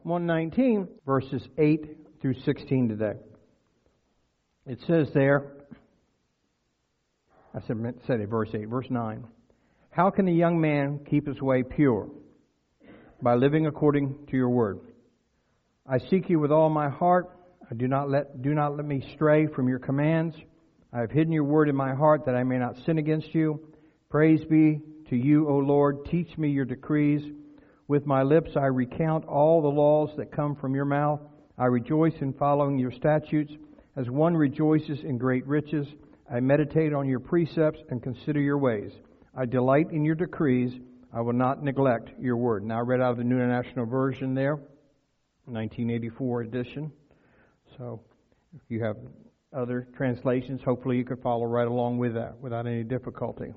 119, verses 8 through 16 today. It says there, I said it, verse 8, verse 9. How can a young man keep his way pure? By living according to your word. I seek you with all my heart. Do not let me stray from your commands. I have hidden your word in my heart that I may not sin against you. Praise be to you, O Lord. Teach me your decrees. With my lips I recount all the laws that come from your mouth. I rejoice in following your statutes, as one rejoices in great riches. I meditate on your precepts and consider your ways. I delight in your decrees. I will not neglect your word. Now I read out of the New International Version there, 1984 edition. So if you have other translations, hopefully you could follow right along with that without any difficulty.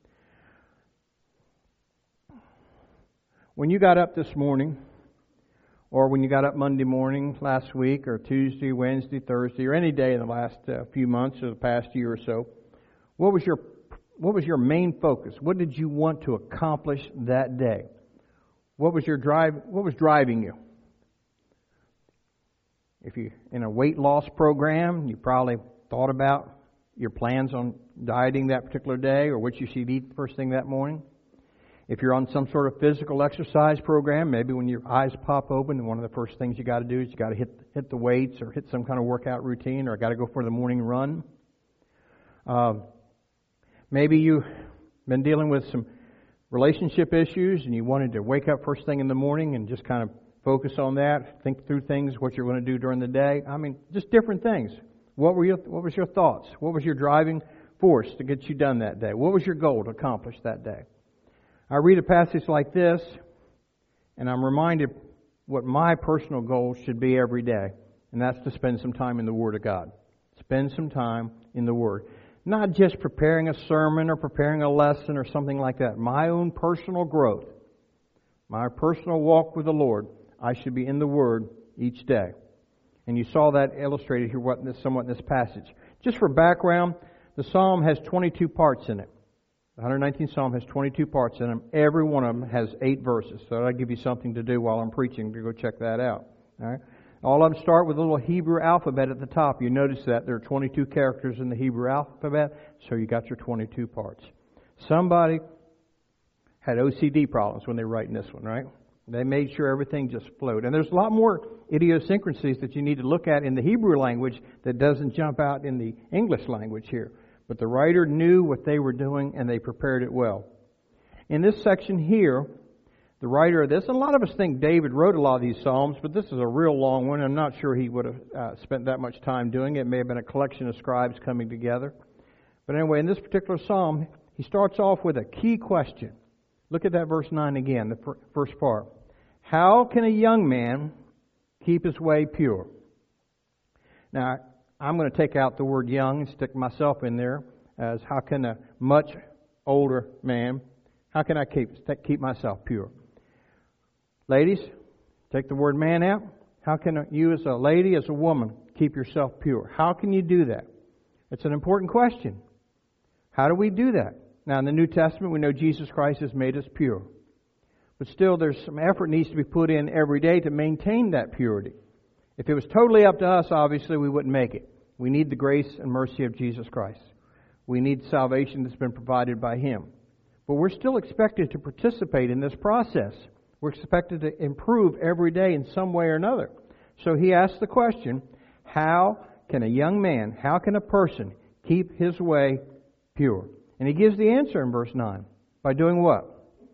When you got up this morning, or when you got up Monday morning last week, or Tuesday, Wednesday, Thursday, or any day in the last few months or the past year or so, what was your main focus? What did you want to accomplish that day? What was driving you? If you're in a weight loss program, you probably thought about your plans on dieting that particular day or what you should eat first thing that morning. If you're on some sort of physical exercise program, maybe when your eyes pop open, one of the first things you got to do is you got to hit the weights or hit some kind of workout routine, or got to go for the morning run. Maybe you've been dealing with some relationship issues and you wanted to wake up first thing in the morning and just kind of focus on that, think through things, what you're going to do during the day. I mean, just different things. What was your thoughts? What was your driving force to get you done that day? What was your goal to accomplish that day? I read a passage like this, and I'm reminded what my personal goal should be every day, and that's to spend some time in the Word of God. Spend some time in the Word. Not just preparing a sermon or preparing a lesson or something like that. My own personal growth, my personal walk with the Lord, I should be in the Word each day. And you saw that illustrated here somewhat in this passage. Just for background, the Psalm has 22 parts in it. The 119th Psalm has 22 parts in them. Every one of them has 8 verses. So that'll give you something to do while I'm preaching to go check that out. All right. All of them start with a little Hebrew alphabet at the top. You notice that there are 22 characters in the Hebrew alphabet, so you got your 22 parts. Somebody had OCD problems when they were writing this one, right? They made sure everything just flowed. And there's a lot more idiosyncrasies that you need to look at in the Hebrew language that doesn't jump out in the English language here. But the writer knew what they were doing, and they prepared it well. In this section here, the writer of this, and a lot of us think David wrote a lot of these Psalms, but this is a real long one. I'm not sure he would have spent that much time doing it. It may have been a collection of scribes coming together. But anyway, in this particular Psalm, he starts off with a key question. Look at that verse 9 again, the first part. How can a young man keep his way pure? Now, I'm going to take out the word young and stick myself in there as how can a much older man, how can I keep myself pure? Ladies, take the word man out. How can you as a lady, as a woman, keep yourself pure? How can you do that? It's an important question. How do we do that? Now, in the New Testament, we know Jesus Christ has made us pure. But still, there's some effort needs to be put in every day to maintain that purity. If it was totally up to us, obviously, we wouldn't make it. We need the grace and mercy of Jesus Christ. We need salvation that's been provided by Him. But we're still expected to participate in this process. We're expected to improve every day in some way or another. So he asks the question, how can a young man, how can a person keep his way pure? And he gives the answer in verse 9. By doing what?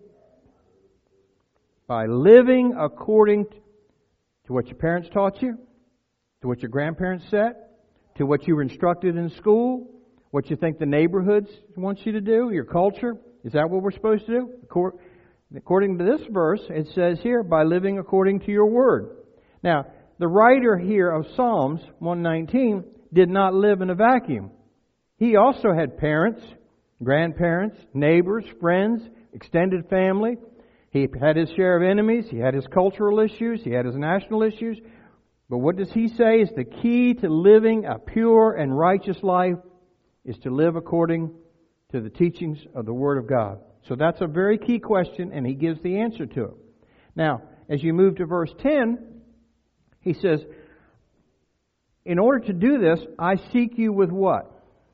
By living according to what your parents taught you, to what your grandparents said, to what you were instructed in school, what you think the neighborhoods want you to do, your culture. Is that what we're supposed to do? According to this verse, it says here, by living according to your word. Now, the writer here of Psalms 119 did not live in a vacuum. He also had parents, grandparents, neighbors, friends, extended family. He had his share of enemies. He had his cultural issues. He had his national issues. But what does he say is the key to living a pure and righteous life is to live according to the teachings of the Word of God. So that's a very key question, and he gives the answer to it. Now, as you move to verse 10, He says, in order to do this, I seek you with what?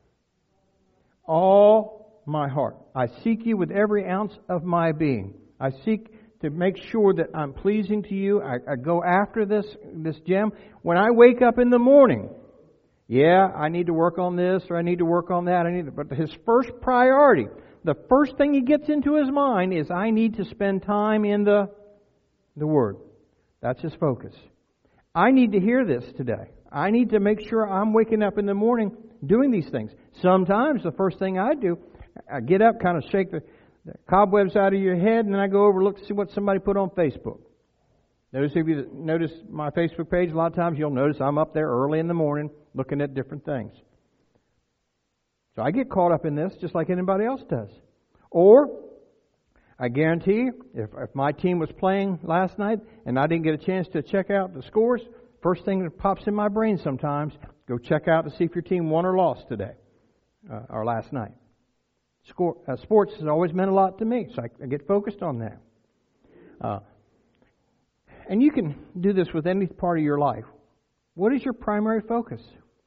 All my heart. I seek you with every ounce of my being. I seek to make sure that I'm pleasing to you. I go after this gem. When I wake up in the morning, yeah, I need to work on this or I need to work on that. But his first priority, the first thing he gets into his mind is I need to spend time in the Word. That's his focus. I need to hear this today. I need to make sure I'm waking up in the morning doing these things. Sometimes the first thing I do, I get up, kind of shake the cobwebs out of your head, and then I go over look see what somebody put on Facebook. Those of you that notice my Facebook page, a lot of times you'll notice I'm up there early in the morning looking at different things. So I get caught up in this just like anybody else does. Or, I guarantee you, if my team was playing last night and I didn't get a chance to check out the scores, first thing that pops in my brain sometimes, go check out to see if your team won or lost today or last night. Sports has always meant a lot to me, so I get focused on that. And you can do this with any part of your life. What is your primary focus?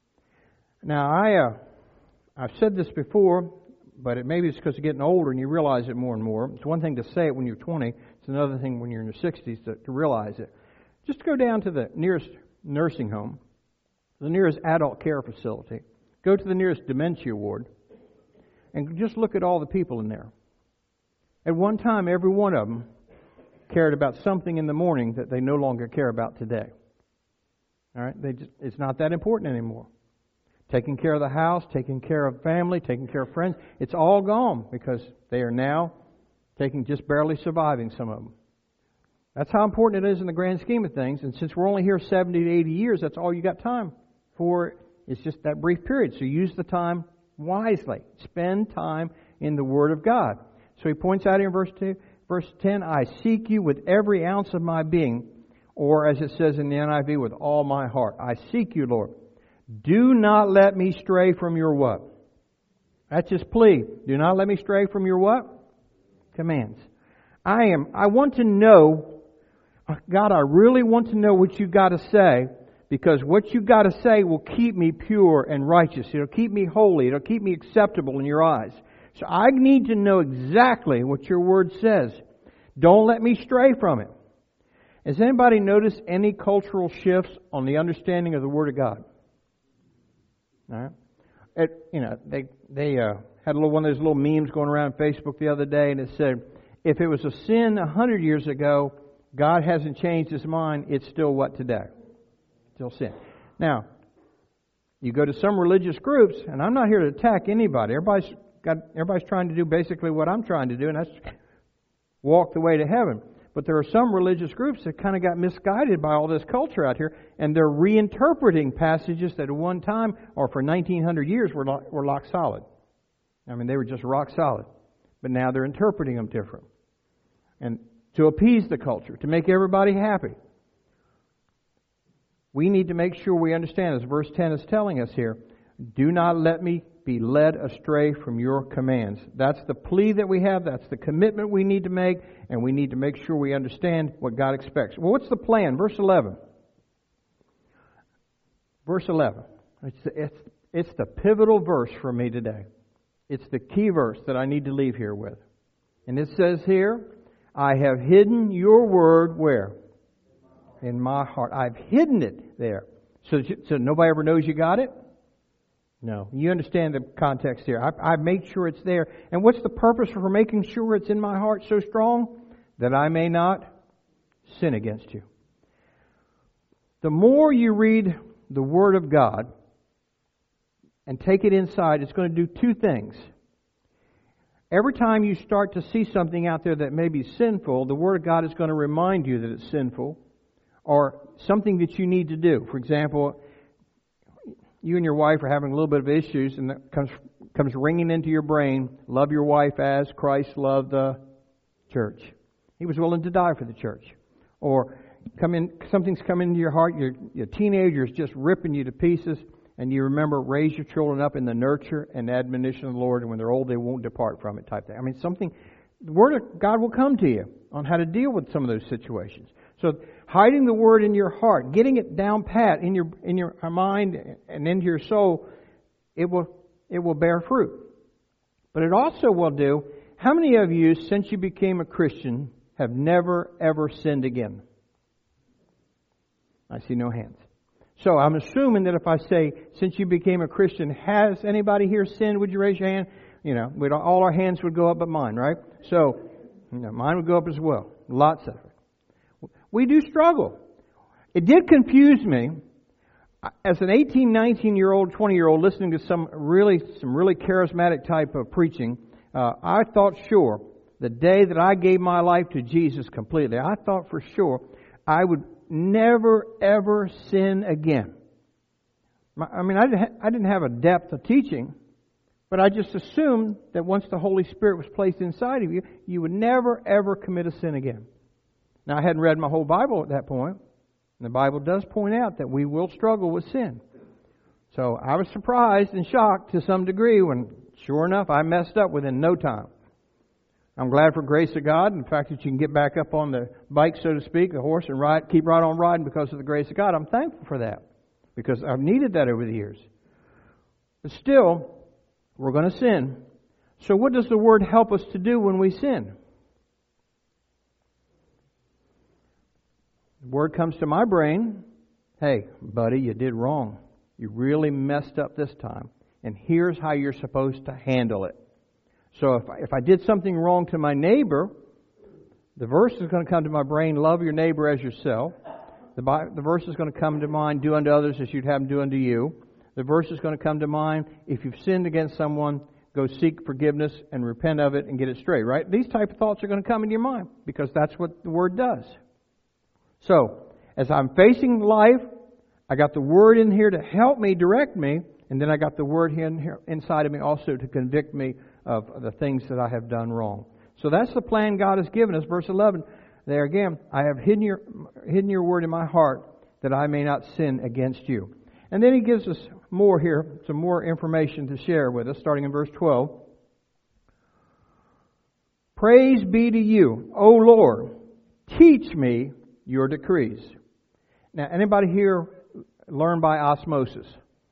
Now, I've said this before, but maybe it's because you're getting older and you realize it more and more. It's one thing to say it when you're 20. It's another thing when you're in your 60s to realize it. Just go down to the nearest nursing home, the nearest adult care facility. Go to the nearest dementia ward and just look at all the people in there. At one time, every one of them cared about something in the morning that they no longer care about today. All right? It's not that important anymore. Taking care of the house, taking care of family, taking care of friends, it's all gone because they are now just barely surviving, some of them. That's how important it is in the grand scheme of things. And since we're only here 70 to 80 years, that's all you got time for. It's just that brief period. So use the time wisely. Spend time in the Word of God. So he points out in verse 10, I seek you with every ounce of my being, or as it says in the NIV, with all my heart. I seek you, Lord. Do not let me stray from your what? That's his plea. Do not let me stray from your what? Commands. I want to know, God, I really want to know what you've got to say, because what you've got to say will keep me pure and righteous. It'll keep me holy. It'll keep me acceptable in your eyes. So I need to know exactly what your Word says. Don't let me stray from it. Has anybody noticed any cultural shifts on the understanding of the Word of God? All right. They had one of those little memes going around Facebook the other day, and it said, if it was a sin 100 years ago, God hasn't changed His mind. It's still what today? Still sin. Now, you go to some religious groups, and I'm not here to attack anybody. Everybody's trying to do basically what I'm trying to do, and that's walk the way to heaven. But there are some religious groups that kind of got misguided by all this culture out here, and they're reinterpreting passages that at one time, or for 1900 years, were rock solid. I mean, they were just rock solid. But now they're interpreting them different. And to appease the culture, to make everybody happy. We need to make sure we understand, as verse 10 is telling us here, do not let me be led astray from your commands. That's the plea that we have. That's the commitment we need to make. And we need to make sure we understand what God expects. Well, what's the plan? Verse 11. Verse 11. It's the pivotal verse for me today. It's the key verse that I need to leave here with. And it says here, I have hidden your word where? In my heart. I've hidden it there. So nobody ever knows you got it? No. You understand the context here. I've made sure it's there. And what's the purpose for making sure it's in my heart so strong? That I may not sin against you. The more you read the Word of God and take it inside, it's going to do two things. Every time you start to see something out there that may be sinful, the Word of God is going to remind you that it's sinful or something that you need to do. For example, you and your wife are having a little bit of issues, and that comes ringing into your brain, love your wife as Christ loved the church. He was willing to die for the church. Or something's come into your heart, your teenager's just ripping you to pieces, and you remember, raise your children up in the nurture and admonition of the Lord, and when they're old, they won't depart from it type thing. I mean, the Word of God will come to you on how to deal with some of those situations. So hiding the Word in your heart, getting it down pat in your mind and into your soul, it will bear fruit. But it also will do. How many of you, since you became a Christian, have never ever sinned again? I see no hands. So I'm assuming that if I say, since you became a Christian, has anybody here sinned? Would you raise your hand? All our hands would go up but mine, right? So, mine would go up as well. Lots of it. We do struggle. It did confuse me. As an 18, 19-year-old, 20-year-old, listening to some really charismatic type of preaching, I thought sure, the day that I gave my life to Jesus completely, I thought for sure I would never, ever sin again. I didn't have a depth of teaching, but I just assumed that once the Holy Spirit was placed inside of you, you would never, ever commit a sin again. Now, I hadn't read my whole Bible at that point. And the Bible does point out that we will struggle with sin. So I was surprised and shocked to some degree when, sure enough, I messed up within no time. I'm glad for grace of God, and the fact that you can get back up on the bike, so to speak, the horse, and keep right on riding because of the grace of God. I'm thankful for that because I've needed that over the years. But still, we're going to sin. So what does the Word help us to do when we sin? The Word comes to my brain. Hey, buddy, you did wrong. You really messed up this time. And here's how you're supposed to handle it. So if I did something wrong to my neighbor, the verse is going to come to my brain, love your neighbor as yourself. The verse is going to come to mind, do unto others as you'd have them do unto you. The verse is going to come to mind, if you've sinned against someone, go seek forgiveness and repent of it and get it straight, right? These type of thoughts are going to come into your mind because that's what the Word does. So, as I'm facing life, I got the Word in here to help me, direct me, and then I got the Word here inside of me also to convict me of the things that I have done wrong. So that's the plan God has given us. Verse 11, there again, I have hidden your Word in my heart that I may not sin against you. And then he gives us more here, some more information to share with us, starting in verse 12. Praise be to you, O Lord, teach me your decrees. Now, anybody here learn by osmosis?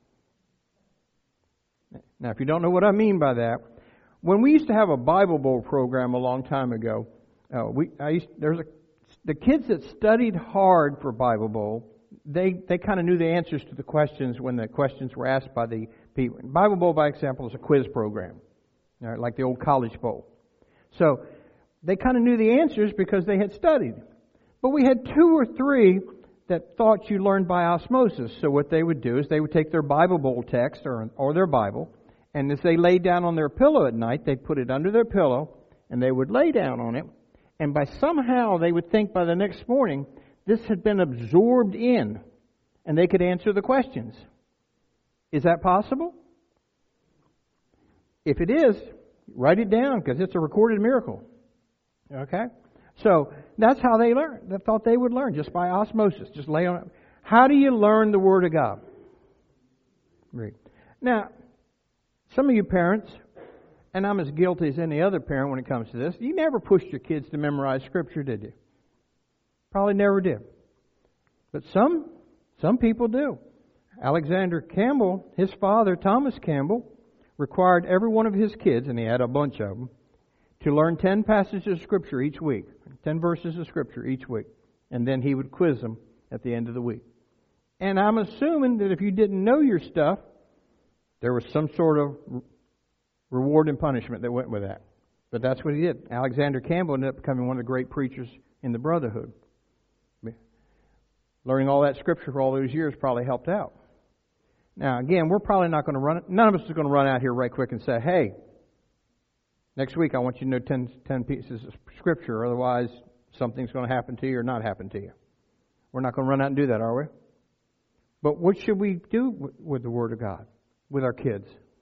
Now, if you don't know what I mean by that, when we used to have a Bible Bowl program a long time ago, the kids that studied hard for Bible Bowl, they kind of knew the answers to the questions when the questions were asked by the people. Bible Bowl, by example, is a quiz program, like the old College Bowl. So they kind of knew the answers because they had studied. But we had 2 or 3 that thought you learned by osmosis. So what they would do is they would take their Bible Bowl text or their Bible, and as they laid down on their pillow at night, they'd put it under their pillow, and they would lay down on it. And by somehow they would think by the next morning, this had been absorbed in, and they could answer the questions. Is that possible? If it is, write it down because it's a recorded miracle. Okay? So that's how they learned. They thought they would learn just by osmosis. Just lay on it. How do you learn the Word of God? Read. Now, some of you parents, and I'm as guilty as any other parent when it comes to this, you never pushed your kids to memorize Scripture, did you? Probably never did. But some people do. Alexander Campbell, his father, Thomas Campbell, required every one of his kids, and he had a bunch of them, to learn 10 passages of Scripture each week, 10 verses of Scripture each week, and then he would quiz them at the end of the week. And I'm assuming that if you didn't know your stuff, there was some sort of reward and punishment that went with that. But that's what he did. Alexander Campbell ended up becoming one of the great preachers in the Brotherhood. Learning all that Scripture for all those years probably helped out. Now, again, we're probably not going to run, none of us is going to run out here right quick and say, hey, next week I want you to know 10 pieces of Scripture, otherwise something's going to happen to you or not happen to you. We're not going to run out and do that, are we? But what should we do with the Word of God, with our kids?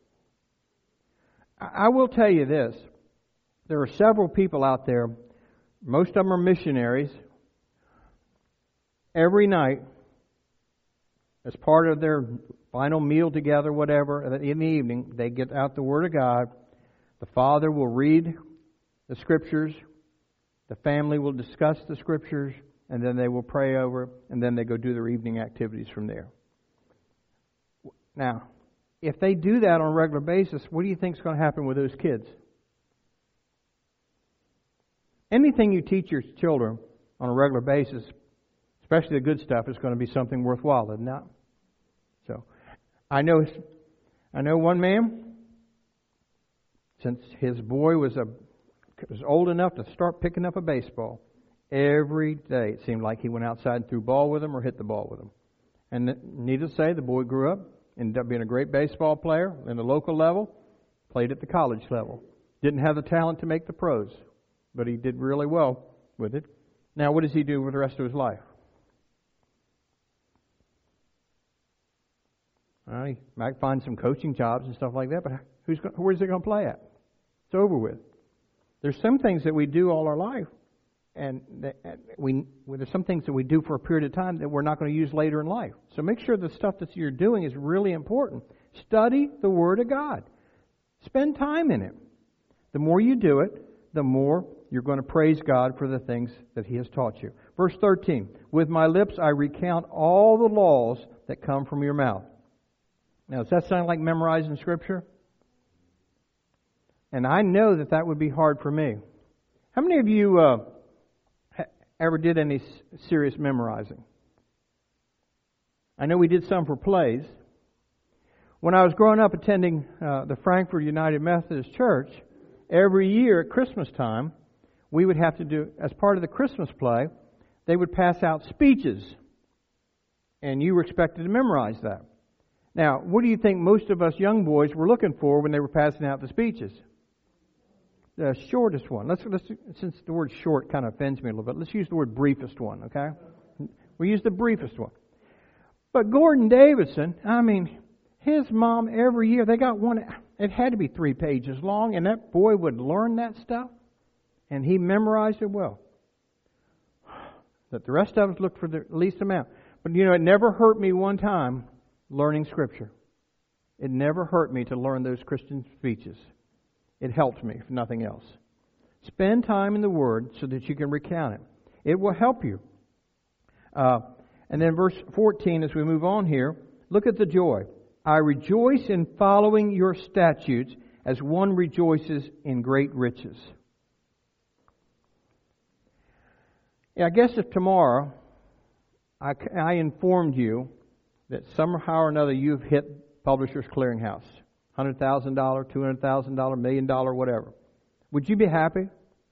I will tell you this. There are several people out there, most of them are missionaries. Every night, as part of their final meal together, whatever, in the evening, they get out the Word of God. The father will read the Scriptures. The family will discuss the Scriptures. and then they will pray over it, and then they go do their evening activities from there. Now, if they do that on a regular basis, what do you think is going to happen with those kids? Anything you teach your children on a regular basis, especially the good stuff, is going to be something worthwhile, isn't it? So, I know one man, since his boy was old enough to start picking up a baseball, every day it seemed like he went outside and threw ball with him or hit the ball with him. And needless to say, the boy grew up, ended up being a great baseball player in the local level, played at the college level. Didn't have the talent to make the pros, but he did really well with it. Now, what does he do with the rest of his life? He might find some coaching jobs and stuff like that, but where's he going to play at? It's over with. There's some things that we do all our life, and there's some things that we do for a period of time that we're not going to use later in life. So make sure the stuff that you're doing is really important. Study the Word of God. Spend time in it. The more you do it, the more you're going to praise God for the things that He has taught you. Verse 13, with my lips I recount all the laws that come from your mouth. Now, does that sound like memorizing Scripture? And I know that would be hard for me. How many of you ever did any serious memorizing? I know we did some for plays. When I was growing up attending the Frankfort United Methodist Church, every year at Christmas time, we would have to do, as part of the Christmas play, they would pass out speeches. And you were expected to memorize that. Now, what do you think most of us young boys were looking for when they were passing out the speeches? The shortest one. Let's since the word short kind of offends me a little bit, let's use the word briefest one, okay? We use the briefest one. But Gordon Davidson, his mom every year, they got one, it had to be 3 pages long, and that boy would learn that stuff, and he memorized it well. But the rest of us looked for the least amount. But it never hurt me one time learning Scripture. It never hurt me to learn those Christian speeches. It helped me, if nothing else. Spend time in the Word so that you can recount it. It will help you. And then verse 14, as we move on here, look at the joy. I rejoice in following your statutes as one rejoices in great riches. I guess if tomorrow I informed you that somehow or another you've hit Publishers Clearinghouse, $100,000, $200,000, $1 million, whatever, would you be happy?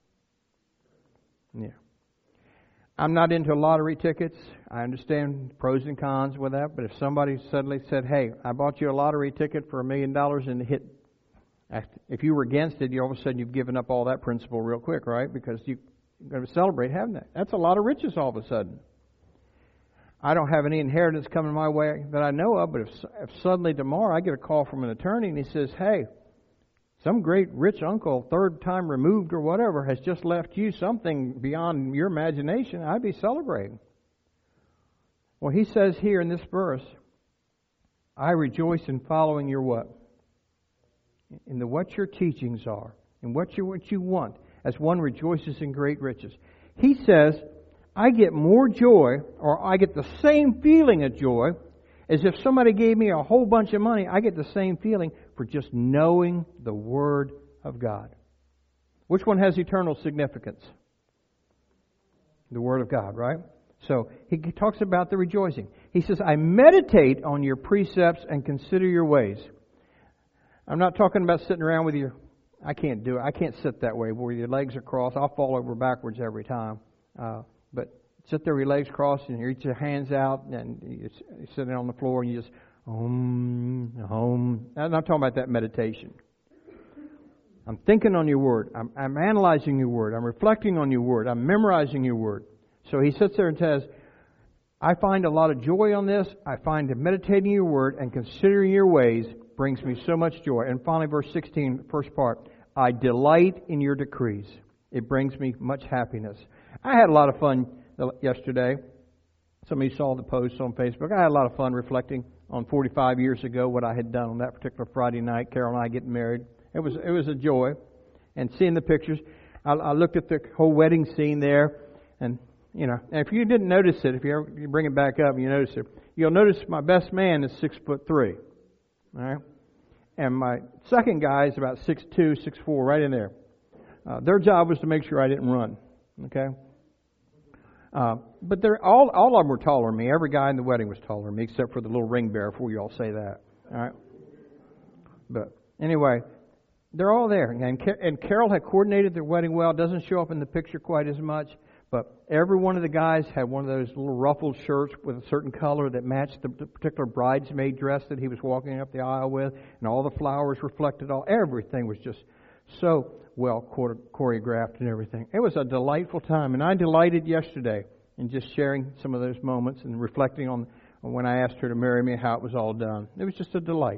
Yeah. I'm not into lottery tickets. I understand pros and cons with that, but if somebody suddenly said, hey, I bought you a lottery ticket for $1 million and it hit, if you were against it, all of a sudden you've given up all that principle real quick, right? Because you're going to celebrate having that. That's a lot of riches all of a sudden. I don't have any inheritance coming my way that I know of, but if suddenly tomorrow I get a call from an attorney and he says, hey, some great rich uncle, 3rd time removed or whatever, has just left you something beyond your imagination, I'd be celebrating. Well, he says here in this verse, I rejoice in following your what? In what your teachings are, in what you want, as one rejoices in great riches. He says, I get more joy, or I get the same feeling of joy, as if somebody gave me a whole bunch of money. I get the same feeling for just knowing the Word of God. Which one has eternal significance? The Word of God, right? So he talks about the rejoicing. He says, I meditate on your precepts and consider your ways. I'm not talking about sitting around with I can't do it. I can't sit that way where your legs are crossed. I'll fall over backwards every time. But sit there with your legs crossed and you reach your hands out and you're sitting on the floor and you just, I'm not talking about that meditation. I'm thinking on your Word. I'm analyzing your Word. I'm reflecting on your Word. I'm memorizing your Word. So he sits there and says, I find a lot of joy on this. I find that meditating your Word and considering your ways brings me so much joy. And finally, verse 16, first part, I delight in your decrees. It brings me much happiness. I had a lot of fun yesterday. Some of you saw the post on Facebook. I had a lot of fun reflecting on 45 years ago what I had done on that particular Friday night. Carol and I getting married. It was a joy. And seeing the pictures, I looked at the whole wedding scene there, and you know, and if you didn't notice it, if you bring it back up and you notice it, you'll notice my best man is 6'3", all right? And my second guy is about 6'2", 6'4", right in there. Their job was to make sure I didn't run, okay? But they're all of them were taller than me. Every guy in the wedding was taller than me, except for the little ring bearer, before you all say that, all right? But anyway, they're all there. And Carol had coordinated their wedding well. It doesn't show up in the picture quite as much, but every one of the guys had one of those little ruffled shirts with a certain color that matched the particular bridesmaid dress that he was walking up the aisle with, and all the flowers reflected everything was just so well choreographed and everything. It was a delightful time, and I delighted yesterday in just sharing some of those moments and reflecting on when I asked her to marry me, how it was all done. It was just a delight.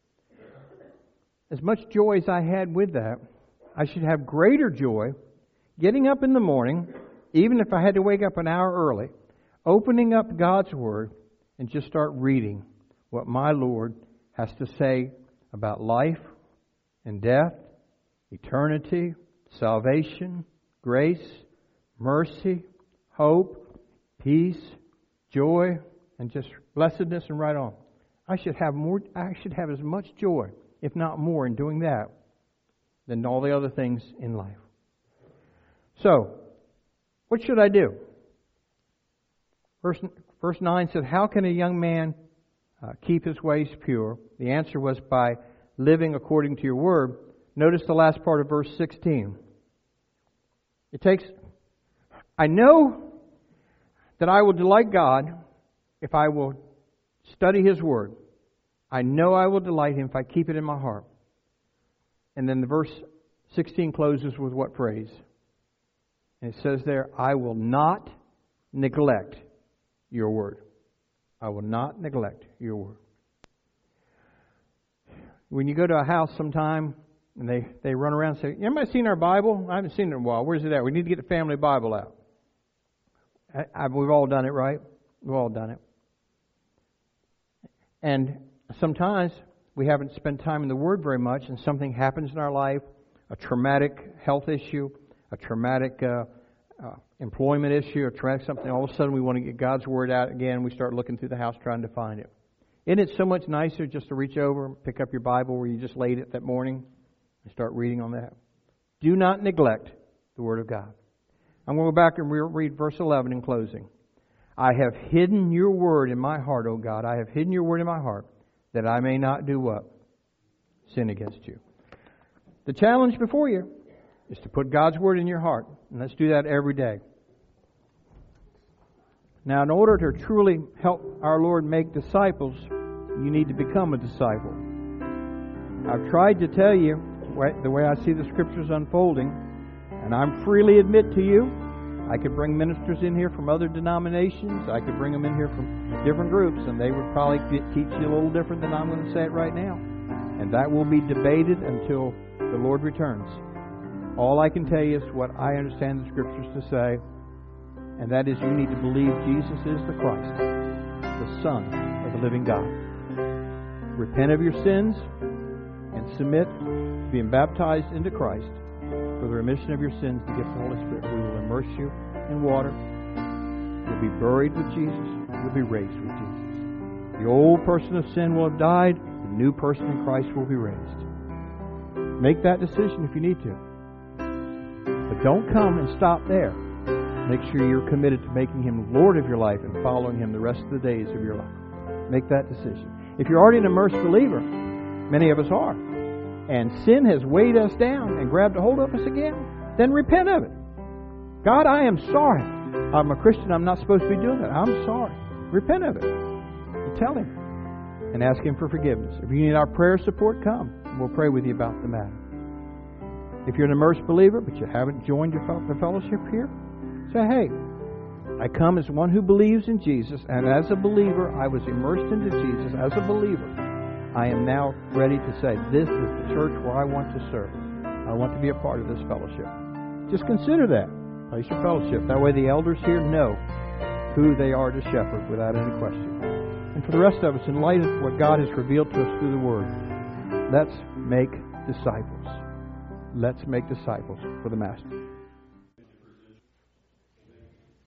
As much joy as I had with that, I should have greater joy getting up in the morning, even if I had to wake up an hour early, opening up God's Word and just start reading what my Lord has to say about life and death, eternity, salvation, grace, mercy, hope, peace, joy, and just blessedness and right on. I should have as much joy, if not more, in doing that than all the other things in life. So, what should I do? Verse 9 said, how can a young man keep his ways pure? The answer was by living according to your word. Notice the last part of verse 16. I know that I will delight God if I will study His Word. I know I will delight Him if I keep it in my heart. And then the verse 16 closes with what phrase? And it says there, I will not neglect your word. I will not neglect your word. When you go to a house sometime and they run around and say, anybody seen our Bible? I haven't seen it in a while. Where's it at? We need to get the family Bible out. We've all done it, right? We've all done it. And sometimes we haven't spent time in the Word very much, and something happens in our life, a traumatic health issue, a traumatic employment issue, a traumatic something. All of a sudden we want to get God's Word out again. We start looking through the house trying to find it. Isn't it so much nicer just to reach over and pick up your Bible where you just laid it that morning and start reading on that? Do not neglect the Word of God. I'm going to go back and read verse 11 in closing. I have hidden your word in my heart, O God. I have hidden your word in my heart that I may not do what? Sin against you. The challenge before you is to put God's word in your heart. And let's do that every day. Now, in order to truly help our Lord make disciples, you need to become a disciple. I've tried to tell you the way I see the Scriptures unfolding, and I freely admit to you, I could bring ministers in here from other denominations. I could bring them in here from different groups, and they would probably teach you a little different than I'm going to say it right now. And that will be debated until the Lord returns. All I can tell you is what I understand the Scriptures to say, and that is you need to believe Jesus is the Christ, the Son of the living God. Repent of your sins and submit to being baptized into Christ for the remission of your sins, the gift of the Holy Spirit. We will immerse you in water. You'll be buried with Jesus. You'll be raised with Jesus. The old person of sin will have died. The new person in Christ will be raised. Make that decision if you need to. But don't come and stop there. Make sure you're committed to making Him Lord of your life and following Him the rest of the days of your life. Make that decision. If you're already an immersed believer, many of us are, and sin has weighed us down and grabbed a hold of us again, then repent of it. God, I am sorry. I'm a Christian. I'm not supposed to be doing that. I'm sorry. Repent of it. And tell Him. And ask Him for forgiveness. If you need our prayer support, come. And we'll pray with you about the matter. If you're an immersed believer, but you haven't joined the fellowship here, say, hey, I come as one who believes in Jesus, and as a believer, I was immersed into Jesus. As a believer, I am now ready to say, this is the church where I want to serve. I want to be a part of this fellowship. Just consider that. Place your fellowship. That way the elders here know who they are to shepherd without any question. And for the rest of us, in light of what God has revealed to us through the Word, let's make disciples. Let's make disciples for the Master.